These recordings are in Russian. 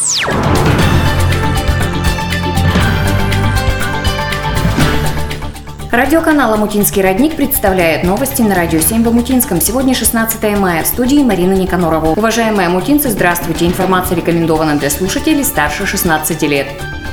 Радиоканал «Омутинский родник» представляет новости на Радио 7 в Омутинском. Сегодня 16 мая. В студии Марина Никонорова. Уважаемые омутинцы, здравствуйте. Информация рекомендована для слушателей старше 16 лет.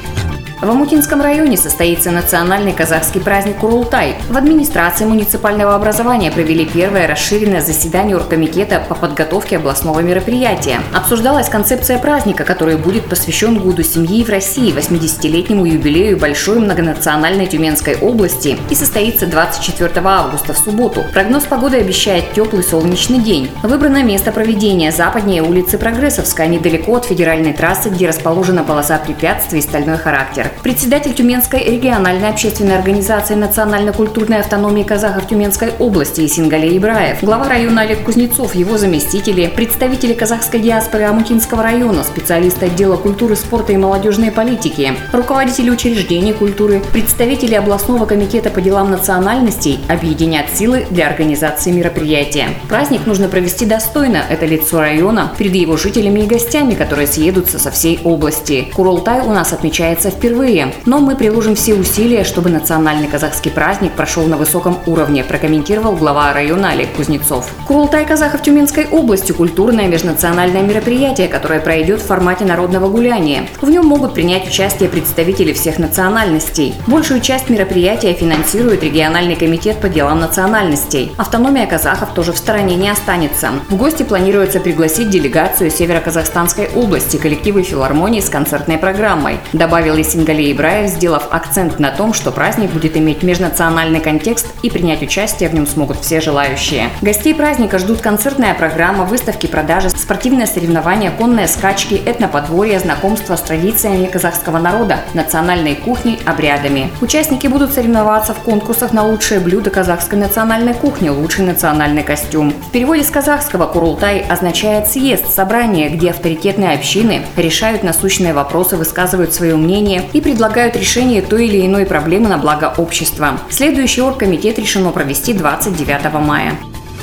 В Омутинском районе состоится национальный казахский праздник Курултай. В администрации муниципального образования провели первое расширенное заседание оргкомитета по подготовке областного мероприятия. Обсуждалась концепция праздника, который будет посвящен Году семьи в России, 80-летнему юбилею большой многонациональной Тюменской области и состоится 24 августа в субботу. Прогноз погоды обещает теплый солнечный день. Выбрано место проведения – западнее улицы Прогрессовская, недалеко от федеральной трассы, где расположена полоса препятствий и стальной характер. Председатель Тюменской региональной общественной организации национально-культурной автономии казахов Тюменской области Исингалей Ибраев, глава района Олег Кузнецов, его заместители, представители казахской диаспоры Омутинского района, специалисты отдела культуры, спорта и молодежной политики, руководители учреждений культуры, представители областного комитета по делам национальностей объединят силы для организации мероприятия. Праздник нужно провести достойно. Это лицо района перед его жителями и гостями, которые съедутся со всей области. Курултай у нас отмечается впервые. Но мы приложим все усилия, чтобы национальный казахский праздник прошел на высоком уровне, прокомментировал глава района Олег Кузнецов. Курултай казахов Тюменской области – культурное межнациональное мероприятие, которое пройдет в формате народного гуляния. В нем могут принять участие представители всех национальностей. Большую часть мероприятия финансирует региональный комитет по делам национальностей. Автономия казахов тоже в стороне не останется. В гости планируется пригласить делегацию Северо-Казахстанской области, коллективы филармонии с концертной программой, добавил Исингалей Ибраев, сделав акцент на том, что праздник будет иметь межнациональный контекст и принять участие в нем смогут все желающие. Гостей праздника ждут концертная программа, выставки, продажи, спортивные соревнования, конные скачки, этноподворье, знакомство с традициями казахского народа, национальной кухней, обрядами. Участники будут соревноваться в конкурсах на лучшее блюдо казахской национальной кухни, лучший национальный костюм. В переводе с казахского Курултай означает съезд, собрание, где авторитетные общины решают насущные вопросы, высказывают свое мнение и предлагают решение той или иной проблемы на благо общества. Следующий оргкомитет решено провести 29 мая.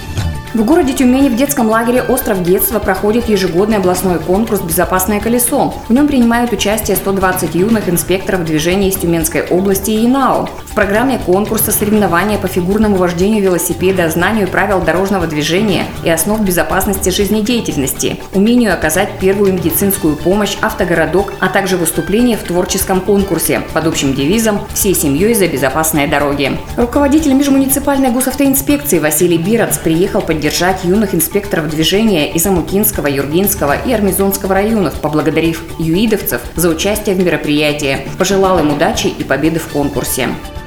В городе Тюмени в детском лагере «Остров детства» проходит ежегодный областной конкурс «Безопасное колесо». В нем принимают участие 120 юных инспекторов движения из Тюменской области и ИНАО. В программе конкурса соревнования по фигурному вождению велосипеда, знанию правил дорожного движения и основ безопасности жизнедеятельности, умению оказать первую медицинскую помощь, автогородок, а также выступления в творческом конкурсе под общим девизом «Всей семьей за безопасные дороги». Руководитель межмуниципальной госавтоинспекции Василий Бирац приехал поддержать юных инспекторов движения из Омутинского, Юргинского и Армизонского районов, поблагодарив юидовцев за участие в мероприятии, пожелал им удачи и победы в конкурсе.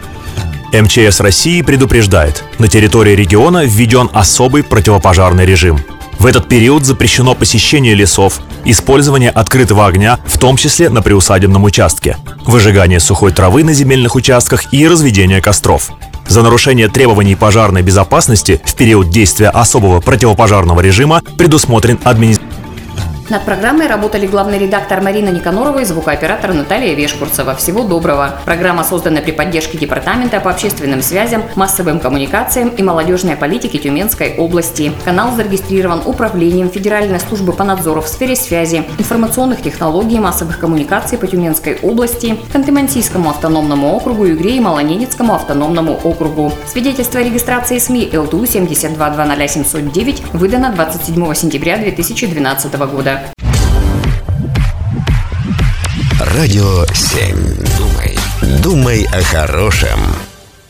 МЧС России предупреждает, на территории региона введен особый противопожарный режим. В этот период запрещено посещение лесов, использование открытого огня, в том числе на приусадебном участке, выжигание сухой травы на земельных участках и разведение костров. За нарушение требований пожарной безопасности в период действия особого противопожарного режима предусмотрен административный. Над программой работали главный редактор Марина Никонорова и звукооператор Наталья Вешкурцева. Всего доброго. Программа создана при поддержке Департамента по общественным связям, массовым коммуникациям и молодежной политике Тюменской области. Канал зарегистрирован Управлением Федеральной службы по надзору в сфере связи, информационных технологий и массовых коммуникаций по Тюменской области, Ханты-Мансийскому автономному округу, Югре и Малоненецкому автономному округу. Свидетельство о регистрации СМИ ЛТУ 7220709 выдано 27 сентября 2012 года. Радио 7. Думай о хорошем.